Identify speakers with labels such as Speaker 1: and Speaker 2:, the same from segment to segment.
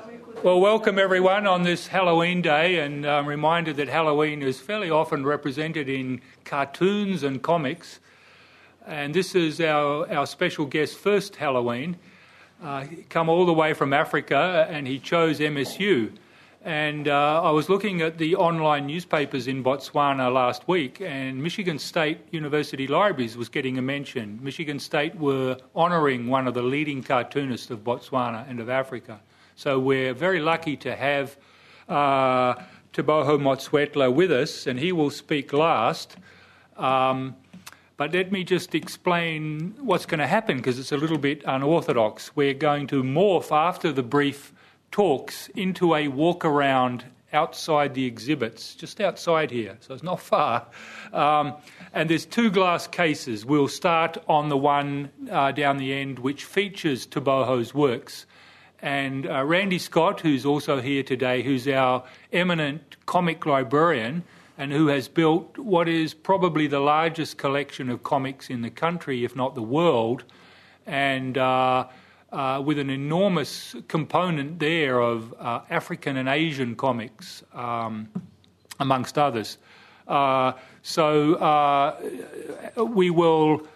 Speaker 1: Well, welcome everyone on this Halloween day, and I'm reminded that Halloween is fairly often represented in cartoons and comics. And this is our special guest's first Halloween. Come all the way from Africa, and he chose MSU. And I was looking at the online newspapers in Botswana last week, and Michigan State University Libraries was getting a mention. Michigan State were honouring one of the leading cartoonists of Botswana and of Africa. So we're very lucky to have Teboho Motswetla with us, and he will speak last. But let me just explain what's going to happen, because it's a little bit unorthodox. We're going to morph after the brief talks into a walk around outside the exhibits, just outside here, so it's not far. And there's two glass cases. We'll start on the one down the end which features Teboho's works. And Randy Scott, who's also here today, who's our eminent comic librarian and who has built what is probably the largest collection of comics in the country, if not the world, and with an enormous component there of African and Asian comics, amongst others. We will,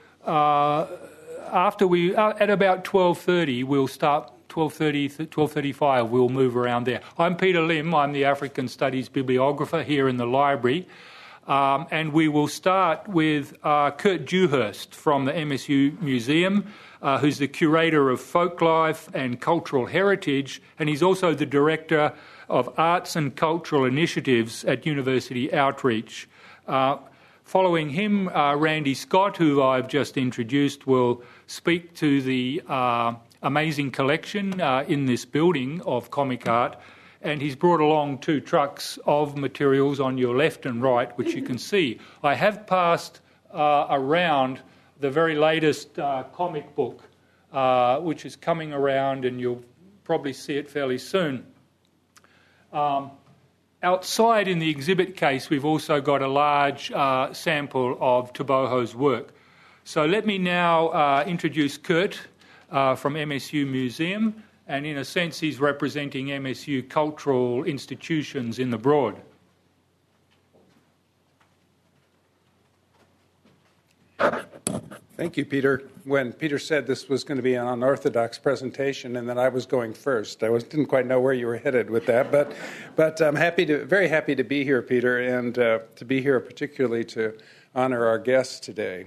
Speaker 1: at about 12:30, we'll start. 12:35, we'll move around there. I'm Peter Lim. I'm the African Studies bibliographer here in the library. And we will start with Kurt Dewhurst from the MSU Museum, who's the curator of folklife and cultural heritage, and he's also the director of arts and cultural initiatives at University Outreach. Following him, Randy Scott, who I've just introduced, will speak to the amazing collection in this building of comic art, and he's brought along two trucks of materials on your left and right, which you can see. I have passed around the very latest comic book, which is coming around, and you'll probably see it fairly soon. Outside in the exhibit case, we've also got a large sample of Teboho's work. So let me now introduce Kurt from MSU Museum, and in a sense he's representing MSU cultural institutions in the Broad.
Speaker 2: Thank you, Peter. When Peter said this was going to be an unorthodox presentation and that I was going first, I didn't quite know where you were headed with that, but I'm very happy to be here, Peter, and to be here particularly to honor our guests today.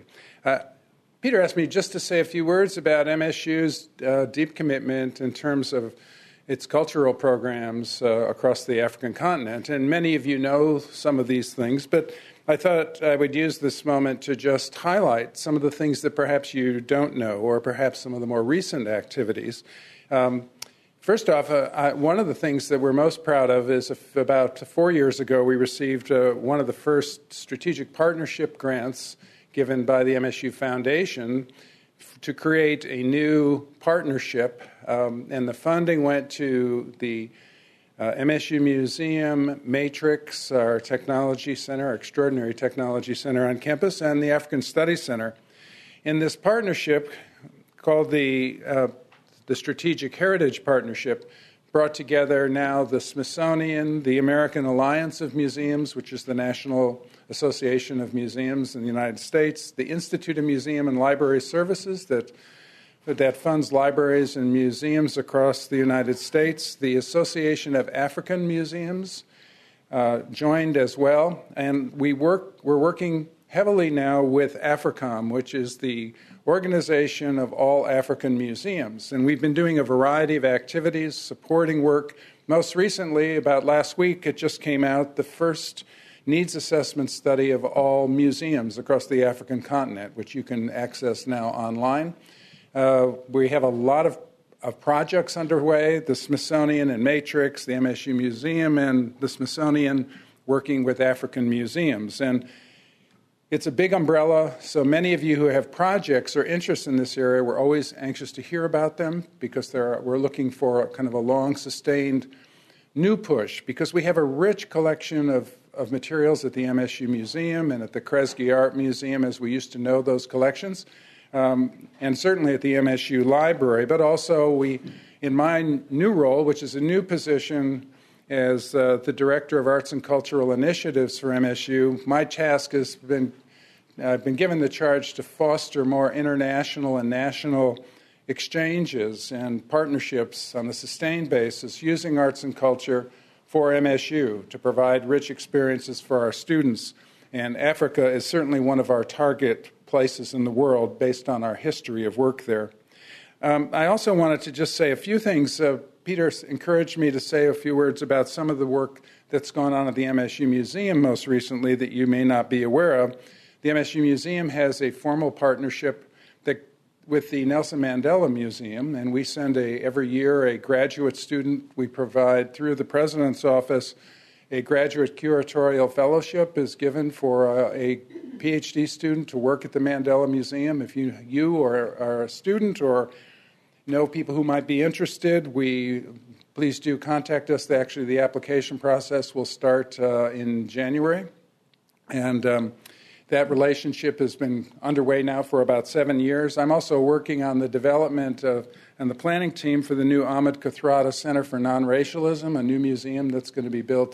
Speaker 2: Peter asked me just to say a few words about MSU's deep commitment in terms of its cultural programs across the African continent. And many of you know some of these things, but I thought I would use this moment to just highlight some of the things that perhaps you don't know, or perhaps some of the more recent activities. First off, one of the things that we're most proud of is about 4 years ago we received one of the first strategic partnership grants given by the MSU Foundation to create a new partnership, and the funding went to the MSU Museum, Matrix, our technology center, our extraordinary technology center on campus, and the African Studies Center. In this partnership, called the Strategic Heritage Partnership, brought together now the Smithsonian, the American Alliance of Museums, which is the National Association of Museums in the United States, the Institute of Museum and Library Services that funds libraries and museums across the United States, the Association of African Museums joined as well, and we're working heavily now with AFRICOM, which is the organization of all African museums, and we've been doing a variety of activities, supporting work. Most recently, about last week, it just came out, the first needs assessment study of all museums across the African continent, which you can access now online. We have a lot of projects underway, the Smithsonian and Matrix, the MSU Museum, and the Smithsonian working with African museums. And it's a big umbrella, so many of you who have projects or interests in this area, we're always anxious to hear about them because we're looking for kind of a long, sustained new push, because we have a rich collection of materials at the MSU Museum and at the Kresge Art Museum as we used to know those collections, and certainly at the MSU Library, but also we in my new role, which is a new position as the Director of Arts and Cultural Initiatives for MSU, my task has been, I've been given the charge to foster more international and national exchanges and partnerships on a sustained basis using arts and culture for MSU to provide rich experiences for our students. And Africa is certainly one of our target places in the world based on our history of work there. I also wanted to just say a few things. Peter encouraged me to say a few words about some of the work that's gone on at the MSU Museum most recently that you may not be aware of. The MSU Museum has a formal partnership with the Nelson Mandela Museum, and we send every year a graduate student. We provide, through the President's Office, a graduate curatorial fellowship is given for a PhD student to work at the Mandela Museum. If you are a student or know people who might be interested, please do contact us. Actually, the application process will start in January. And that relationship has been underway now for about 7 years. I'm also working on the development and the planning team for the new Ahmed Kathrada Center for Non-Racialism, a new museum that's going to be built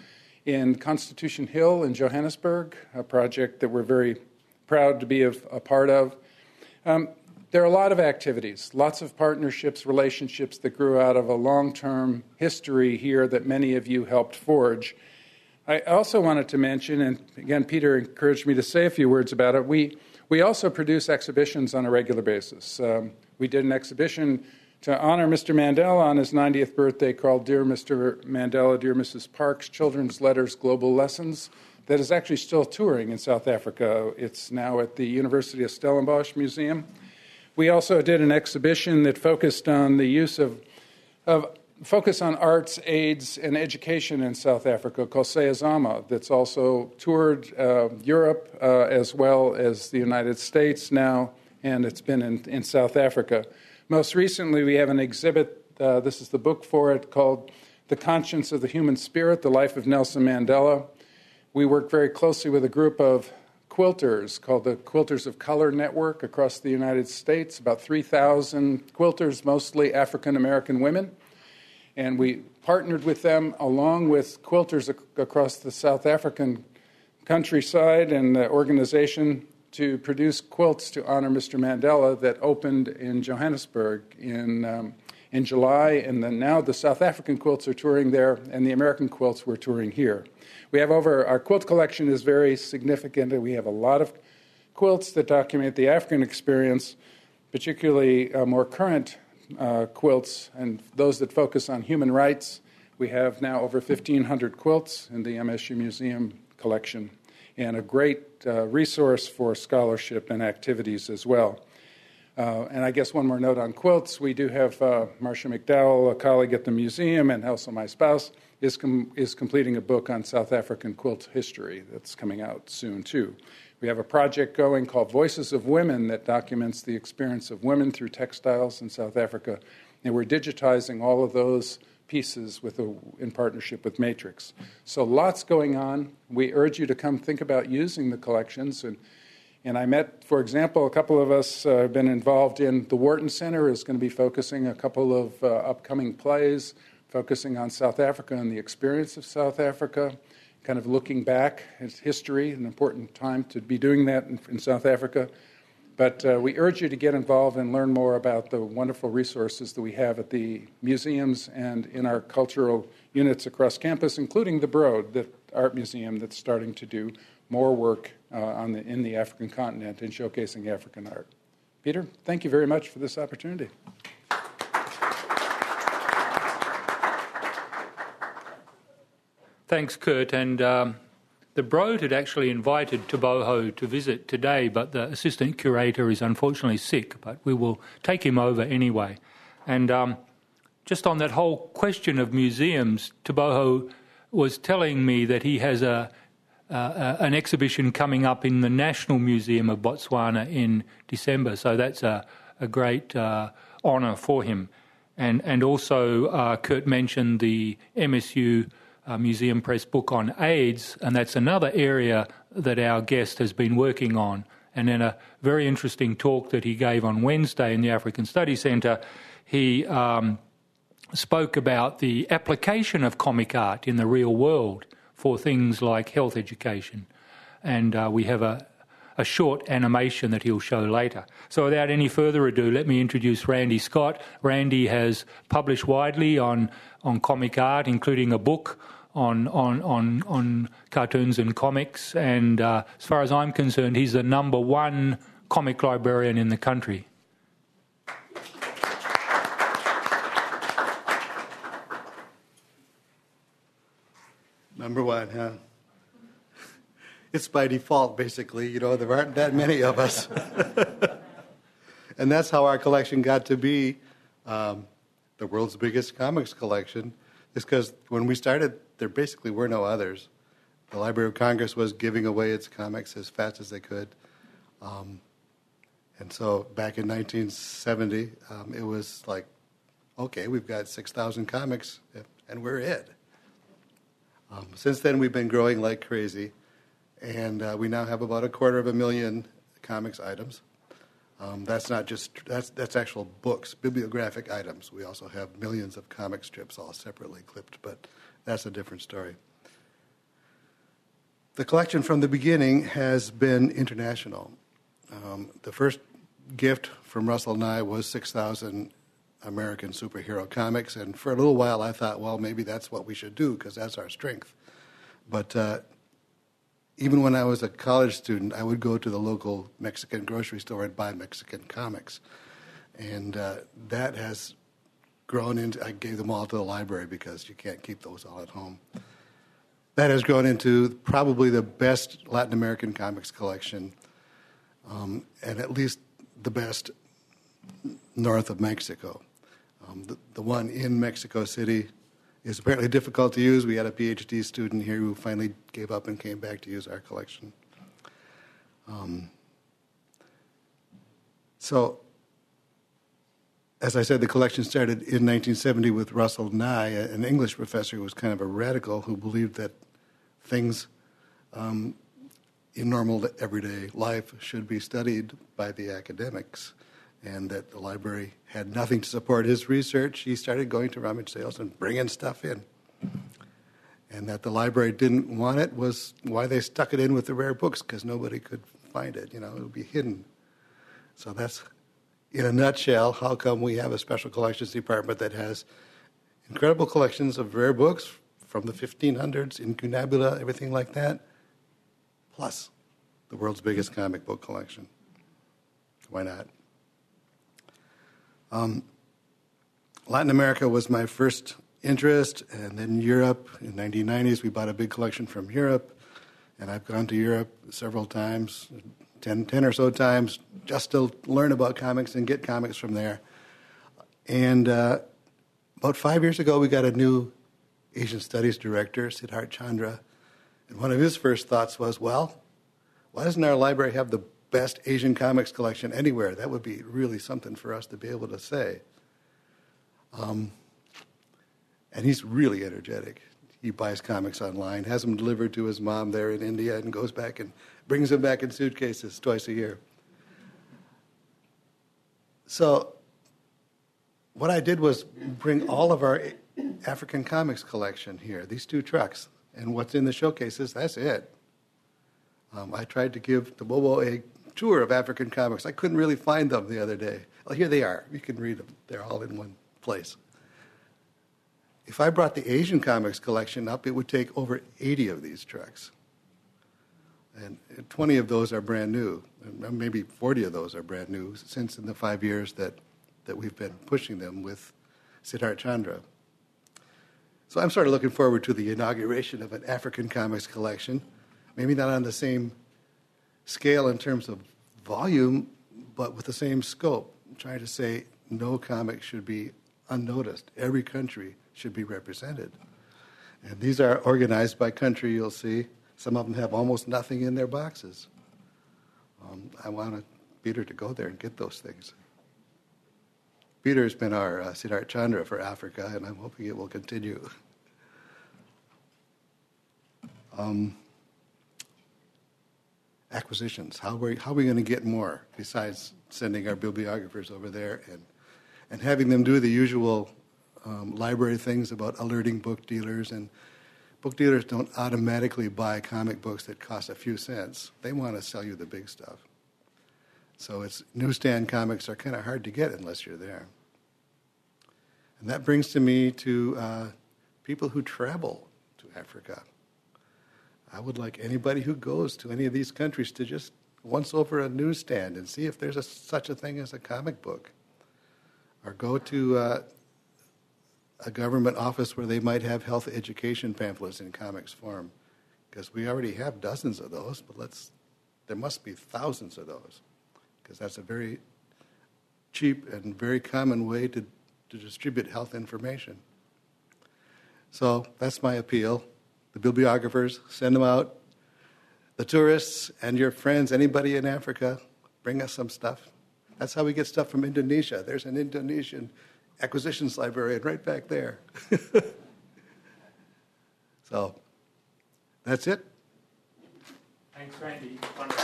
Speaker 2: in Constitution Hill in Johannesburg, a project that we're very proud to be a part of. There are a lot of activities, lots of partnerships, relationships that grew out of a long-term history here that many of you helped forge. I also wanted to mention, and again, Peter encouraged me to say a few words about it, we also produce exhibitions on a regular basis. We did an exhibition to honor Mr. Mandela on his 90th birthday called Dear Mr. Mandela, Dear Mrs. Parks, Children's Letters, Global Lessons, that is actually still touring in South Africa. It's now at the University of Stellenbosch Museum. We also did an exhibition that focused on the use of focus on arts, AIDS, and education in South Africa called Sayazama, that's also toured Europe as well as the United States now, and it's been in South Africa. Most recently, we have an exhibit, this is the book for it, called The Conscience of the Human Spirit, The Life of Nelson Mandela. We work very closely with a group of quilters called the Quilters of Color Network across the United States, about 3,000 quilters, mostly African-American women. And we partnered with them along with quilters across the South African countryside and the organization to produce quilts to honor Mr. Mandela that opened in Johannesburg in July. And then now the South African quilts are touring there and the American quilts were touring here. We have our quilt collection is very significant, and we have a lot of quilts that document the African experience, particularly more current quilts and those that focus on human rights. We have now over 1,500 quilts in the MSU Museum collection and a great resource for scholarship and activities as well. And I guess one more note on quilts. We do have Marcia McDowell, a colleague at the museum, and also my spouse, is completing a book on South African quilt history that's coming out soon, too. We have a project going called Voices of Women that documents the experience of women through textiles in South Africa. And we're digitizing all of those pieces in partnership with Matrix. So lots going on. We urge you to come think about using the collections. And I met, for example, a couple of us have been involved in the Wharton Center is going to be focusing a couple of upcoming plays, focusing on South Africa and the experience of South Africa, kind of looking back at history, an important time to be doing that in South Africa. But we urge you to get involved and learn more about the wonderful resources that we have at the museums and in our cultural units across campus, including the Broad, the art museum that's starting to do more work in the African continent and showcasing African art. Peter, thank you very much for this opportunity.
Speaker 1: Thanks, Kurt. And the Broad had actually invited Teboho to visit today, but the assistant curator is unfortunately sick, but we will take him over anyway. And just on that whole question of museums, Teboho was telling me that he has an exhibition coming up in the National Museum of Botswana in December, so that's a great honour for him. And also Kurt mentioned the MSU Museum Press book on AIDS, and that's another area that our guest has been working on. And in a very interesting talk that he gave on Wednesday in the African Studies Centre, he spoke about the application of comic art in the real world for things like health education. And we have a short animation that he'll show later. So without any further ado, let me introduce Randy Scott. Randy has published widely on comic art, including a book on cartoons and comics. And as far as I'm concerned, he's the number one comic librarian in the country.
Speaker 3: Number one, huh? It's by default, basically. There aren't that many of us. And that's how our collection got to be the world's biggest comics collection, is because when we started, there basically were no others. The Library of Congress was giving away its comics as fast as they could. And so back in 1970, it was like, okay, we've got 6,000 comics, and we're it. Since then, we've been growing like crazy, and we now have about 250,000 comics items. That's not just that's actual books, bibliographic items. We also have millions of comic strips, all separately clipped, but that's a different story. The collection from the beginning has been international. The first gift from Russell and I was 6,000 American superhero comics, and for a little while I thought, well, maybe that's what we should do because that's our strength. But even when I was a college student, I would go to the local Mexican grocery store and buy Mexican comics, and that has grown into. I gave them all to the library because you can't keep those all at home. That has grown into probably the best Latin American comics collection, and at least the best north of Mexico. The one in Mexico City is apparently difficult to use. We had a PhD student here who finally gave up and came back to use our collection. So, as I said, the collection started in 1970 with Russell Nye, an English professor who was kind of a radical who believed that things in normal everyday life should be studied by the academics, and that the library had nothing to support his research. He started going to rummage sales and bringing stuff in. And that the library didn't want it was why they stuck it in with the rare books, because nobody could find it. It would be hidden. So that's, in a nutshell, how come we have a special collections department that has incredible collections of rare books from the 1500s, incunabula, everything like that, plus the world's biggest comic book collection. Why not? Latin America was my first interest, and then Europe. In the 1990s, we bought a big collection from Europe, and I've gone to Europe several times, 10 or so times, just to learn about comics and get comics from there. And about 5 years ago, we got a new Asian Studies director, Siddharth Chandra, and one of his first thoughts was, well, why doesn't our library have the best Asian comics collection anywhere? That would be really something for us to be able to say. And he's really energetic. He buys comics online, has them delivered to his mom there in India, and goes back and brings them back in suitcases twice a year. So what I did was bring all of our African comics collection here, these 2 trucks, and what's in the showcases, that's it. I tried to give the Bobo a tour of African comics. I couldn't really find them the other day. Well, here they are. You can read them. They're all in one place. If I brought the Asian comics collection up, it would take over 80 of these trucks. And 20 of those are brand new. And maybe 40 of those are brand new since in the 5 years that we've been pushing them with Siddharth Chandra. So I'm sort of looking forward to the inauguration of an African comics collection. Maybe not on the same scale in terms of volume, but with the same scope. I'm trying to say no comic should be unnoticed. Every country should be represented. And these are organized by country, you'll see. Some of them have almost nothing in their boxes. I want Peter to go there and get those things. Peter's been our Siddharth Chandra for Africa, and I'm hoping it will continue. Acquisitions. How are we going to get more besides sending our bibliographers over there and having them do the usual library things about alerting book dealers, and book dealers don't automatically buy comic books that cost a few cents. They want to sell you the big stuff. So newsstand comics are kind of hard to get unless you're there. And that brings me to people who travel to Africa. I would like anybody who goes to any of these countries to just once over a newsstand and see if there's such a thing as a comic book. Or go to a government office where they might have health education pamphlets in comics form. Because we already have dozens of those, but there must be thousands of those. Because that's a very cheap and very common way to distribute health information. So that's my appeal. The bibliographers, send them out. The tourists and your friends, anybody in Africa, bring us some stuff. That's how we get stuff from Indonesia. There's an Indonesian acquisitions librarian right back there. So that's it.
Speaker 1: Thanks, Randy.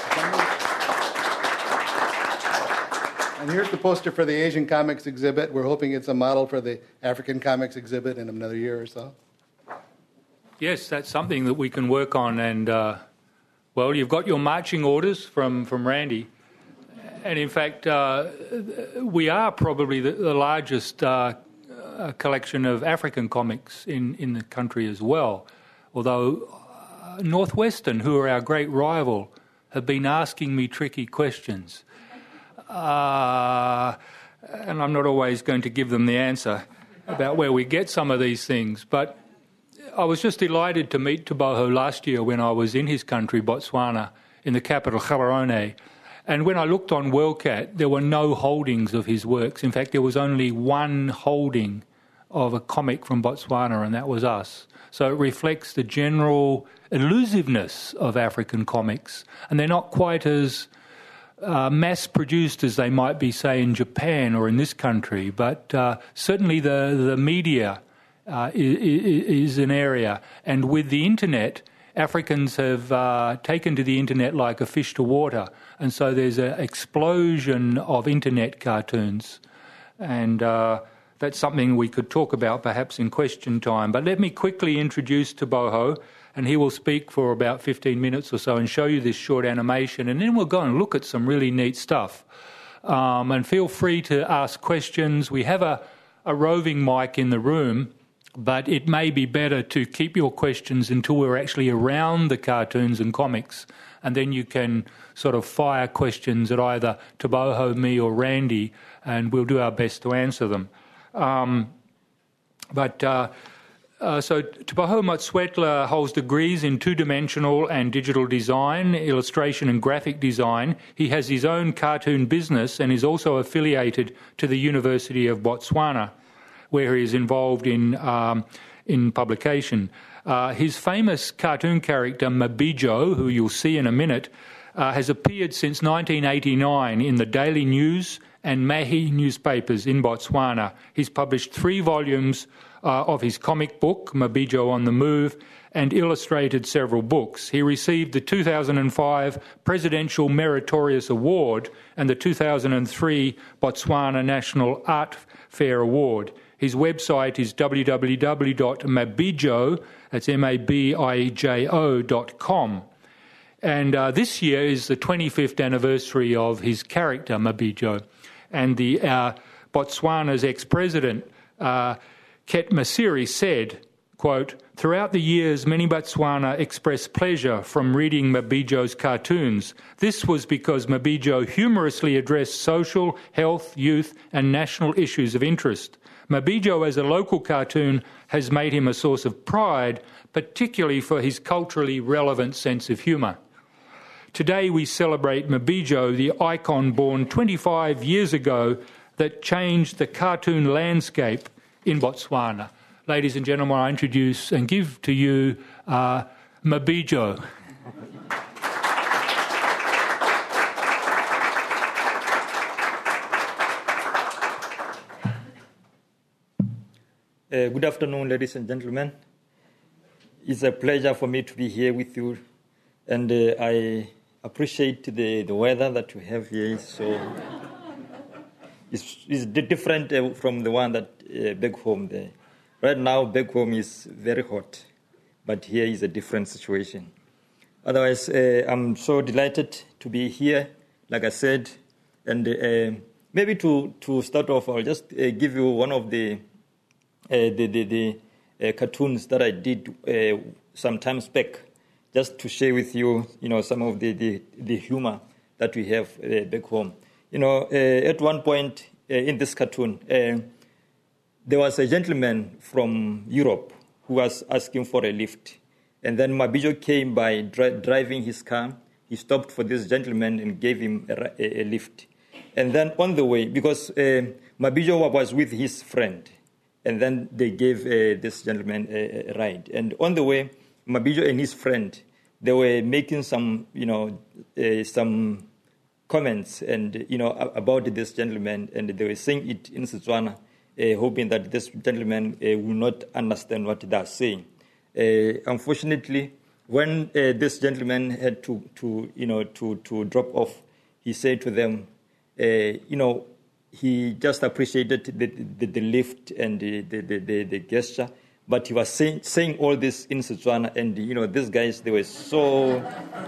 Speaker 3: And here's the poster for the Asian Comics exhibit. We're hoping it's a model for the African Comics exhibit in another year or so.
Speaker 1: Yes, that's something that we can work on. And, well, you've got your marching orders from Randy. And, in fact, we are probably the largest collection of African comics in the country as well. Although Northwestern, who are our great rival, have been asking me tricky questions. And I'm not always going to give them the answer about where we get some of these things. But I was just delighted to meet Teboho last year when I was in his country, Botswana, in the capital, Gaborone. And when I looked on WorldCat, there were no holdings of his works. In fact, there was only one holding of a comic from Botswana, and that was us. So it reflects the general elusiveness of African comics. And they're not quite as mass-produced as they might be, say, in Japan or in this country. But certainly the media is an area. And with the internet, Africans have taken to the internet like a fish to water. And so there's an explosion of internet cartoons. And that's something we could talk about perhaps in question time. But let me quickly introduce Teboho, and he will speak for about 15 minutes or so and show you this short animation. And then we'll go and look at some really neat stuff. And feel free to ask questions. We have a roving mic in the room, but it may be better to keep your questions until we're actually around the cartoons and comics, and then you can sort of fire questions at either Teboho, me or Randy, and we'll do our best to answer them. So Teboho Motsoetlha holds degrees in two-dimensional and digital design, illustration and graphic design. He has his own cartoon business and is also affiliated to the University of Botswana, where he is involved in publication. His famous cartoon character, Mabijo, who you'll see in a minute, has appeared since 1989 in the Daily News and Mahi newspapers in Botswana. He's published 3 volumes of his comic book, Mabijo on the Move, and illustrated several books. He received the 2005 Presidential Meritorious Award and the 2003 Botswana National Art Fair Award. His website is www.mabijo, that's mabijo.com. And this year is the 25th anniversary of his character, Mabijo. And the Botswana's ex-president, Ket Masiri, said, quote, "Throughout the years, many Botswana expressed pleasure from reading Mabijo's cartoons. This was because Mabijo humorously addressed social, health, youth, and national issues of interest. Mabijo as a local cartoon has made him a source of pride, particularly for his culturally relevant sense of humour. Today we celebrate Mabijo, the icon born 25 years ago that changed the cartoon landscape in Botswana." Ladies and gentlemen, I introduce and give to you Mabijo.
Speaker 4: Good afternoon, ladies and gentlemen. It's a pleasure for me to be here with you, and I appreciate the weather that you have here. So is different from the one that back home there. Right now, back home is very hot, but here is a different situation. Otherwise, I'm so delighted to be here, like I said, and maybe to start off, I'll just give you one of the cartoons that I did some time back, just to share with you, some of the humor that we have back home. At one point in this cartoon, there was a gentleman from Europe who was asking for a lift. And then Mabijo came by driving his car. He stopped for this gentleman and gave him a lift. And then on the way, because Mabijo was with his friend, and then they gave this gentleman a ride. And on the way, Mabijo and his friend, they were making some comments and about this gentleman, and they were saying it in Setswana, hoping that this gentleman will not understand what they are saying. Unfortunately, when this gentleman had to drop off, he said to them, he just appreciated the lift and the gesture, but he was saying all this in Setswana, and these guys, they were so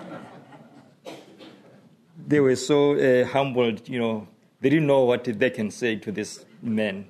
Speaker 4: humbled. They didn't know what they can say to this man.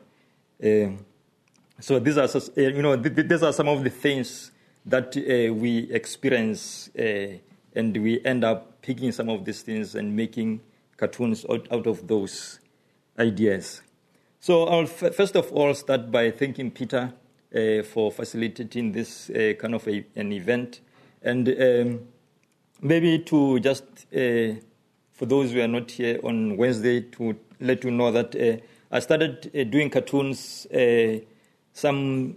Speaker 4: So these are these are some of the things that we experience, and we end up picking some of these things and making cartoons out of those ideas. So I'll first of all start by thanking Peter for facilitating this kind of an event, and maybe to just for those who are not here on Wednesday, to let you know that I started doing cartoons some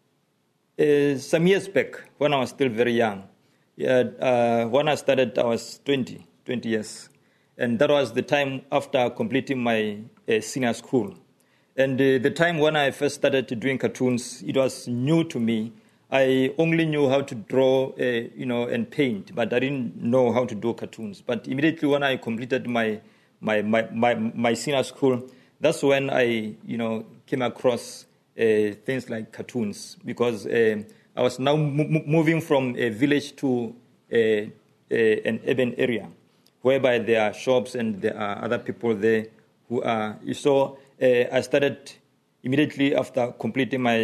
Speaker 4: years back when I was still very young. When I started, I was 20 years. And that was the time after completing my senior school. And the time when I first started doing cartoons, it was new to me. I only knew how to draw, and paint, but I didn't know how to do cartoons. But immediately when I completed my senior school, that's when I, came across things like cartoons, because I was now moving from a village to an urban area, whereby there are shops and there are other people there who are. So I started immediately after completing my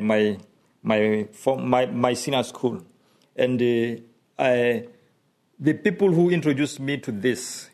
Speaker 4: senior school, and the people who introduced me to this,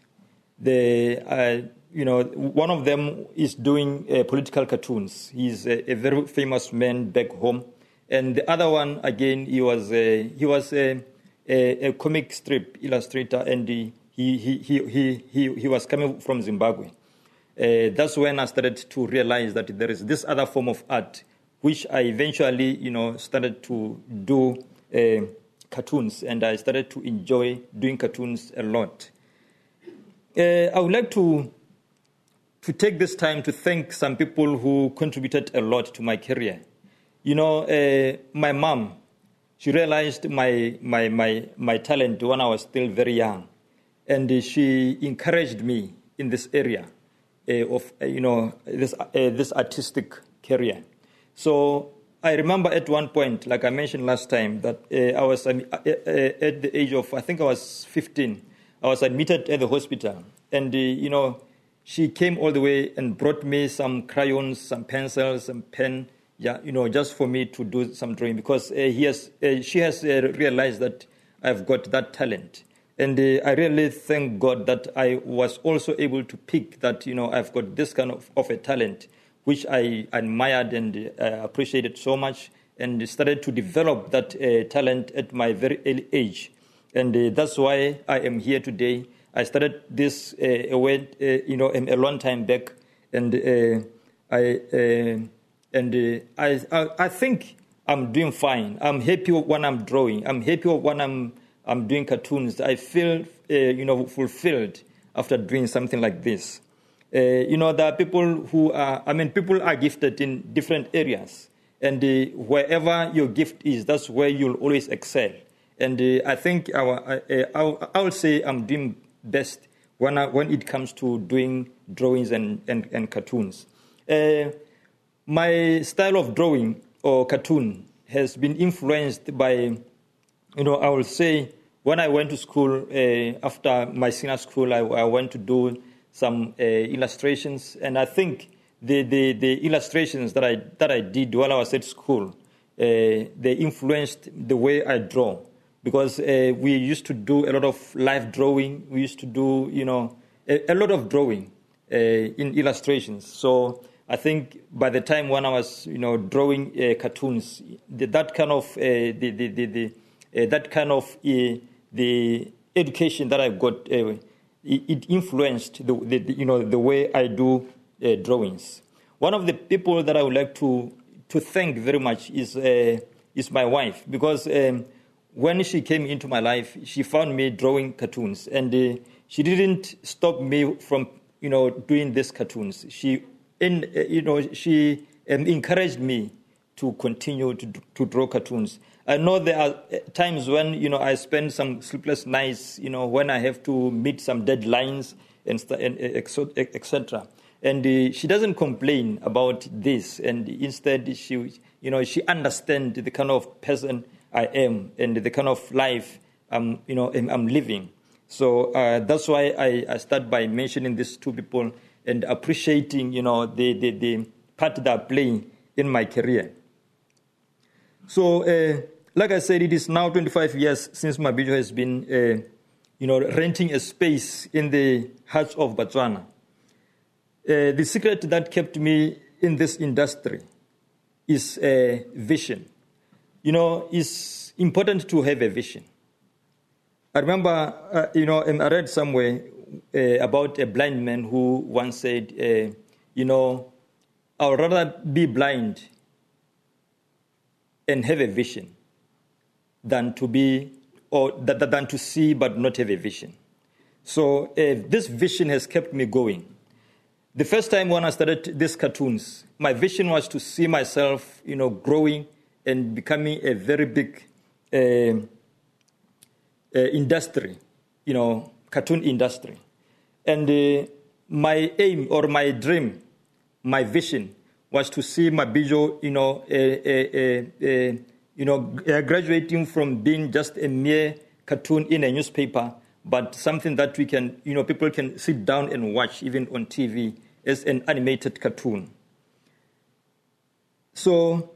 Speaker 4: one of them is doing political cartoons. He's a very famous man back home, and the other one again, he was a comic strip illustrator, and he was coming from Zimbabwe. That's when I started to realize that there is this other form of art, which I eventually, started to do cartoons, and I started to enjoy doing cartoons a lot. I would like to take this time to thank some people who contributed a lot to my career. My mom, she realized my talent when I was still very young, and she encouraged me in this area of this artistic career. So I remember at one point, like I mentioned last time, that I was at the age of, I think I was 15, I was admitted at the hospital, and she came all the way and brought me some crayons, some pencils, some pen, just for me to do some drawing, because she has realized that I've got that talent. And I really thank God that I was also able to pick that, I've got this kind of a talent, which I admired and appreciated so much, and started to develop that talent at my very early age. And that's why I am here today. I started this a long time back, and I think I'm doing fine. I'm happy when I'm drawing. I'm happy when I'm doing cartoons. I feel fulfilled after doing something like this. There are people who are. People are gifted in different areas, and wherever your gift is, that's where you'll always excel. And I think I would say I'm doing best when it comes to doing drawings and cartoons. My style of drawing or cartoon has been influenced by, I will say, when I went to school, after my senior school, I went to do some illustrations, and I think the illustrations that I did while I was at school, they influenced the way I draw, because we used to do a lot of live drawing. We used to do, a lot of drawing in illustrations. So I think by the time when I was, drawing cartoons, that kind of the education that I got, it influenced the way I do drawings. One of the people that I would like to thank very much is my wife, because when she came into my life, she found me drawing cartoons, and she didn't stop me from doing these cartoons. She encouraged me to continue to draw cartoons. I know there are times when I spend some sleepless nights, when I have to meet some deadlines and etc. And she doesn't complain about this, and instead she understands the kind of person I am and the kind of life I'm living. So that's why I start by mentioning these two people and appreciating the part that they're playing in my career. So like I said, it is now 25 years since Mabijou has been renting a space in the heart of Botswana. The secret that kept me in this industry is vision. It's important to have a vision. I remember, I read somewhere about a blind man who once said, I would rather be blind and have a vision than to see but not have a vision. So this vision has kept me going. The first time when I started these cartoons, my vision was to see myself, growing and becoming a very big industry, cartoon industry. And my aim or my dream, my vision, was to see Mabijou, graduating from being just a mere cartoon in a newspaper, but something that we can, people can sit down and watch even on TV as an animated cartoon. So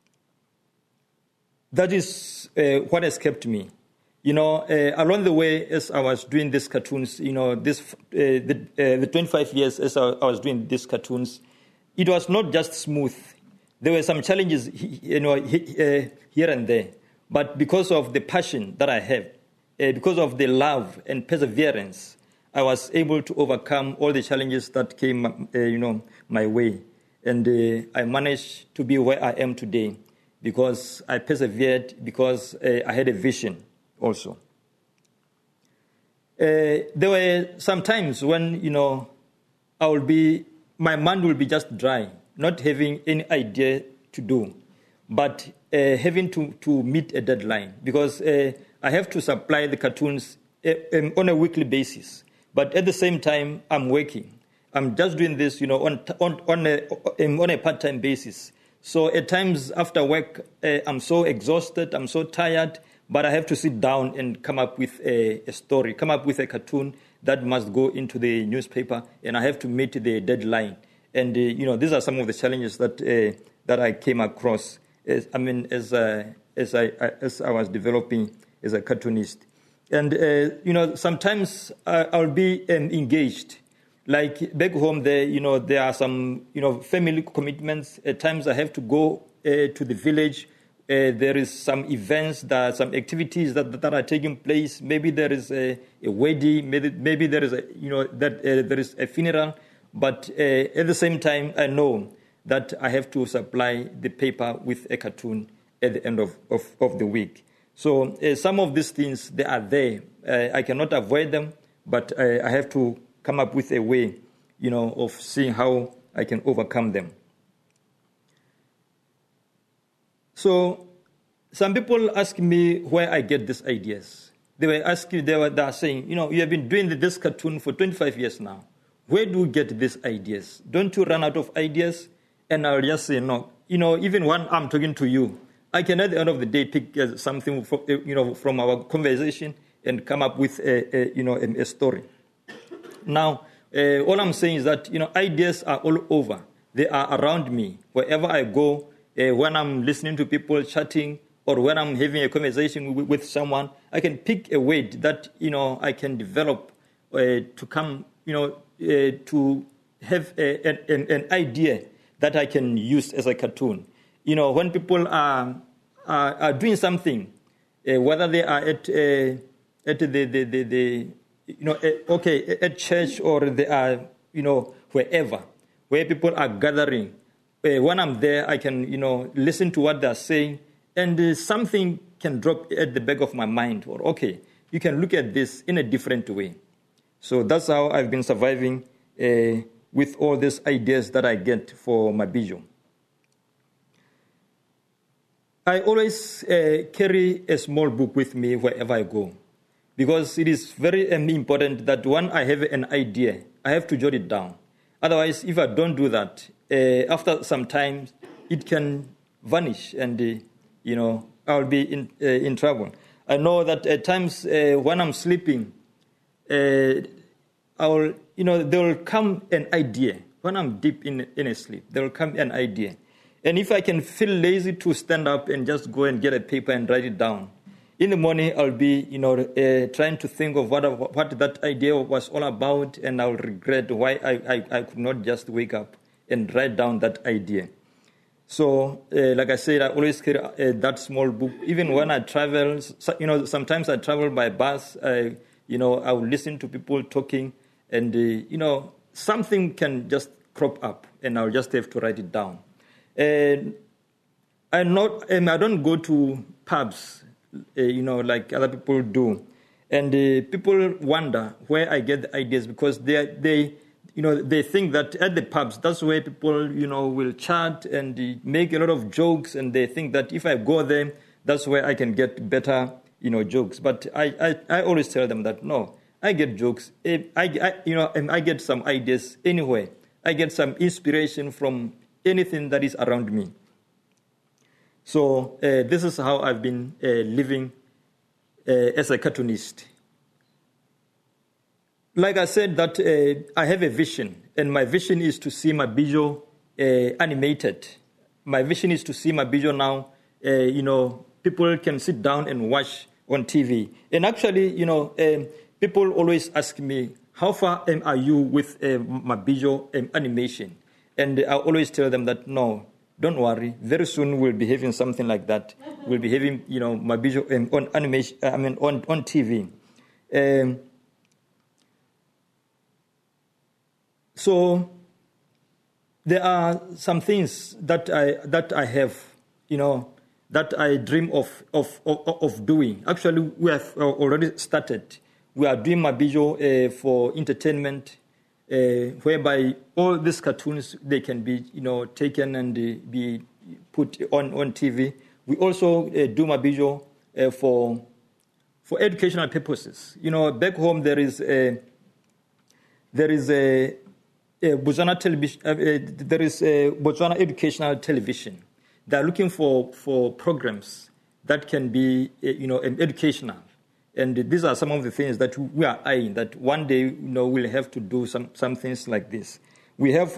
Speaker 4: that is what has kept me. Along the way, as I was doing these cartoons, the 25 years as I was doing these cartoons, it was not just smooth. There were some challenges, here and there. But because of the passion that I have, because of the love and perseverance, I was able to overcome all the challenges that came, my way. And I managed to be where I am today because I persevered, because I had a vision also. There were some times when, my mind will be just dry, not having any idea to do, but having to meet a deadline, because I have to supply the cartoons on a weekly basis. But at the same time, I'm working. I'm just doing this, on a part-time basis. So at times after work, I'm so exhausted, I'm so tired, but I have to sit down and come up with a story, come up with a cartoon that must go into the newspaper, and I have to meet the deadline. And these are some of the challenges that I came across. As I was developing as a cartoonist. And sometimes I'll be engaged. Like back home, there are some family commitments. At times I have to go to the village. There is some events, there are some activities that are taking place. Maybe there is a wedding. Maybe there is there is a funeral. But at the same time, I know that I have to supply the paper with a cartoon at the end of the week. So some of these things, they are there. I cannot avoid them, but I have to come up with a way, of seeing how I can overcome them. So some people ask me where I get these ideas. they were asking, they were saying, you have been doing this cartoon for 25 years now. Where do you get these ideas? Don't you run out of ideas? And I'll just say, no. Even when I'm talking to you, I can at the end of the day pick something from our conversation and come up with a story. Now, all I'm saying is that ideas are all over. They are around me wherever I go. When I'm listening to people chatting, or when I'm having a conversation with someone, I can pick a word that I can develop to come to have an idea that I can use as a cartoon. When people are doing something, whether they are at at church, or they are wherever where people are gathering. When I'm there, I can listen to what they're saying, and something can drop at the back of my mind. Or okay, you can look at this in a different way. So that's how I've been surviving with all these ideas that I get for Mabijo. I always carry a small book with me wherever I go, because it is very important that when I have an idea, I have to jot it down. Otherwise, if I don't do that, after some time, it can vanish, and I'll be in trouble. I know that at times when I'm sleeping, there will come an idea. When I'm deep in a sleep, there will come an idea. And if I can feel lazy to stand up and just go and get a paper and write it down, in the morning I'll be, trying to think of what that idea was all about, and I'll regret why I could not just wake up and write down that idea. So, like I said, I always carry that small book. Even when I travel, sometimes I travel by bus. I will listen to people talking, and something can just crop up, and I'll just have to write it down. And I don't go to pubs, like other people do, and people wonder where I get the ideas, because they think that at the pubs that's where people will chat and make a lot of jokes, and they think that if I go there, that's where I can get better jokes. But I always tell them that no, I get jokes. I get some ideas anywhere. I get some inspiration from anything that is around me. So this is how I've been living as a cartoonist. Like I said, that I have a vision, and my vision is to see Mabijo animated. My vision is to see Mabijo now, people can sit down and watch on TV. And actually, people always ask me, how far are you with Mabijo animation? And I always tell them that, no, don't worry. Very soon we'll be having something like that. We'll be having, Mabijo on animation. On TV. So there are some things that I have, that I dream of doing. Actually, we have already started. We are doing Mabijo for entertainment, whereby all these cartoons, they can be taken and be put on TV. We also do Mabijo for educational purposes. Back home there is a Botswana television. There is a Botswana educational television. They are looking for programs that can be educational. And these are some of the things that we are eyeing, that one day, we'll have to do some things like this. We have,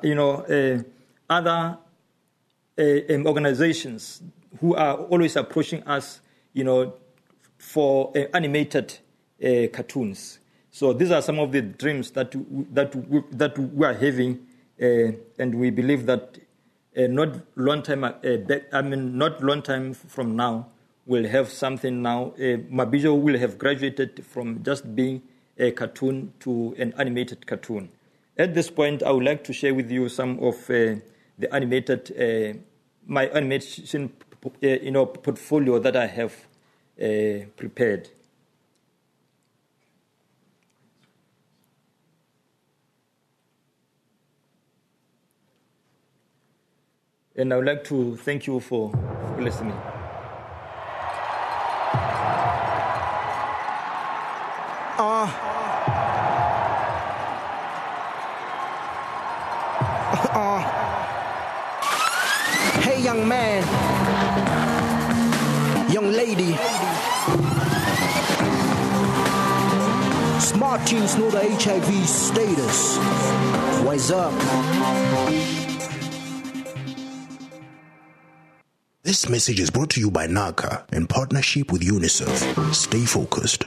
Speaker 4: other organizations who are always approaching us, for animated cartoons. So these are some of the dreams that we are having, and we believe that not long time from now, we'll have something now. Mabijo will have graduated from just being a cartoon to an animated cartoon. At this point, I would like to share with you some of the animated, my animation, portfolio that I have prepared. And I would like to thank you for listening.
Speaker 5: Hey, young man, young lady. Smart teens know the HIV status. Wise up.
Speaker 6: This message is brought to you by NACA in partnership with UNICEF. Stay focused.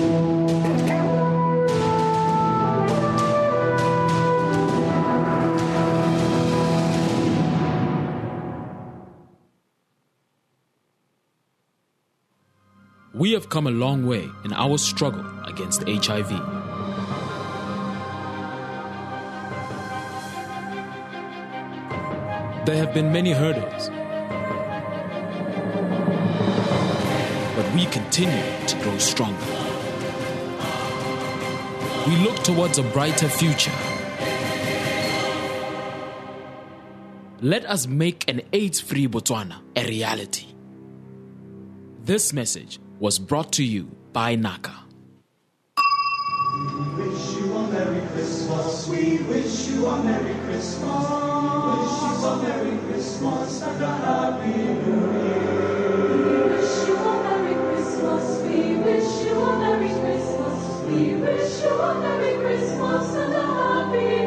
Speaker 7: We have come a long way in our struggle against HIV. There have been many hurdles, but we continue to grow stronger. We look towards a brighter future. Let us make an AIDS-free Botswana a reality. This message was brought to you by NACA.
Speaker 8: We wish you a Merry Christmas. We wish you a Merry Christmas. We wish you a Merry Christmas and a Happy New Year.
Speaker 9: We wish you a Merry Christmas. We wish you a Merry Christmas. We wish you a Merry Christmas and a Happy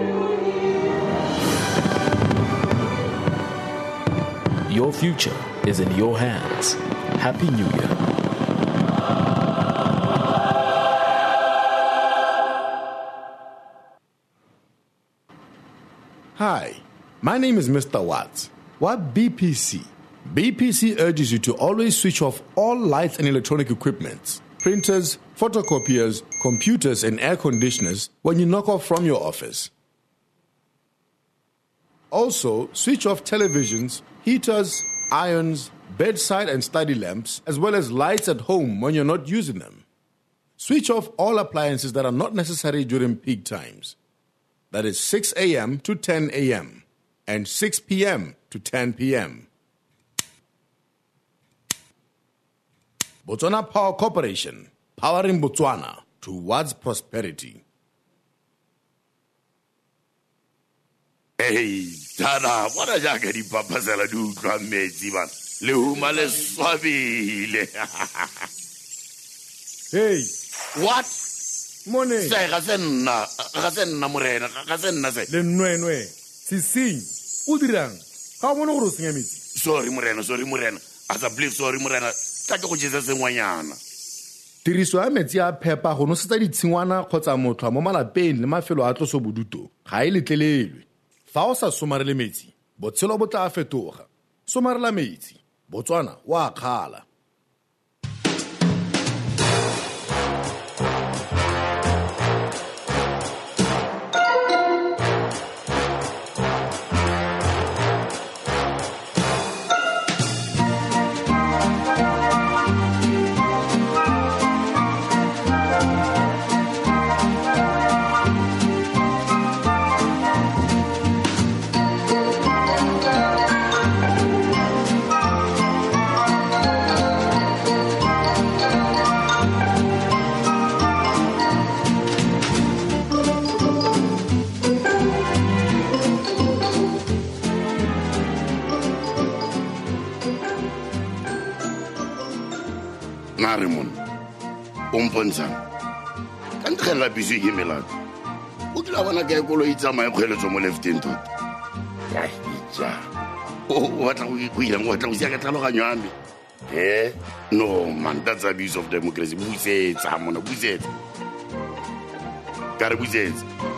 Speaker 9: New Year.
Speaker 7: Your future is in your hands. Happy New Year.
Speaker 10: Hi, my name is Mr. Watts. What BPC? BPC urges you to always switch off all lights and electronic equipment, printers, photocopiers, computers, and air conditioners when you knock off from your office. Also, switch off televisions, heaters, irons, bedside and study lamps, as well as lights at home when you're not using them. Switch off all appliances that are not necessary during peak times. That is 6 a.m. to 10 a.m. and 6 p.m. to 10 p.m. Botswana Power Corporation, powering Botswana towards prosperity.
Speaker 11: Hey, Tana, what are you getting, Papa Saladu from Meziman? Lehuma swabile.
Speaker 10: Hey,
Speaker 11: what?
Speaker 10: Morning.
Speaker 11: Say, Gazenna Morena, Gazenna say.
Speaker 10: Le Nwe, Sising, Udirang, how one of those
Speaker 11: Sorry, Morena. As a believe, sorry, Morena. Tato Jesus in Wayana.
Speaker 10: Tiriso ya metsi a phepa go nosetsa ditshingwana kgotsa motho mo malapeng le mafelo a tloso boduto ga e letlelelwe. Fa o sa somarele metsi, botshelo bo tla fetoga. Somarela metsi, Botswana wa kgala.
Speaker 11: Narimon, Umponsan. Can't tell a busy himmelad. Would you have a gagolo eat my quellos on my left in tot? Oh, what are we and what are we saying? Eh? No, man, that's abuse of democracy. Who said, someone, who said? Who said?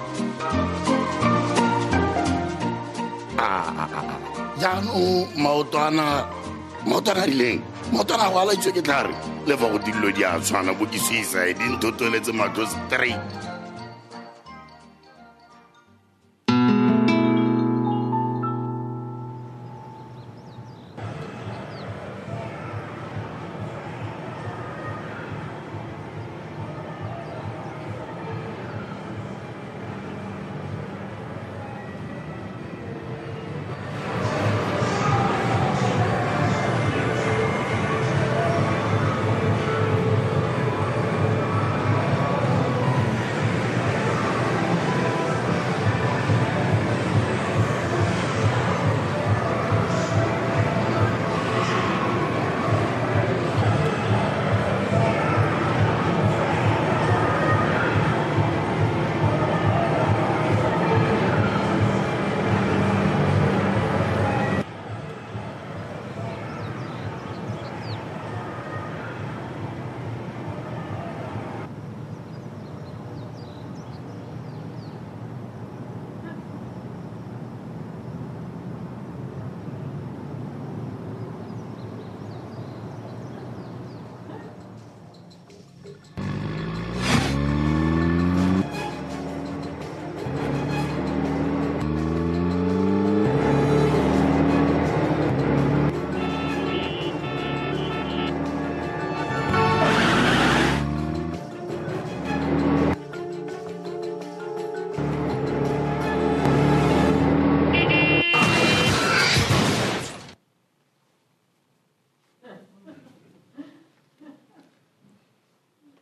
Speaker 11: Jano, Mautana Ling. Motana wala cheketari leva go dillo dia tshwana bo ke suicide in totoletse matho straight.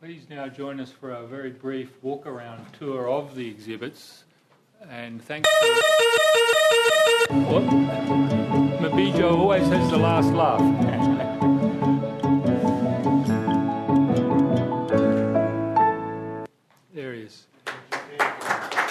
Speaker 1: Please now join us for a very brief walk-around tour of the exhibits. And thanks to... What? Mabijo always has the last laugh. There he is.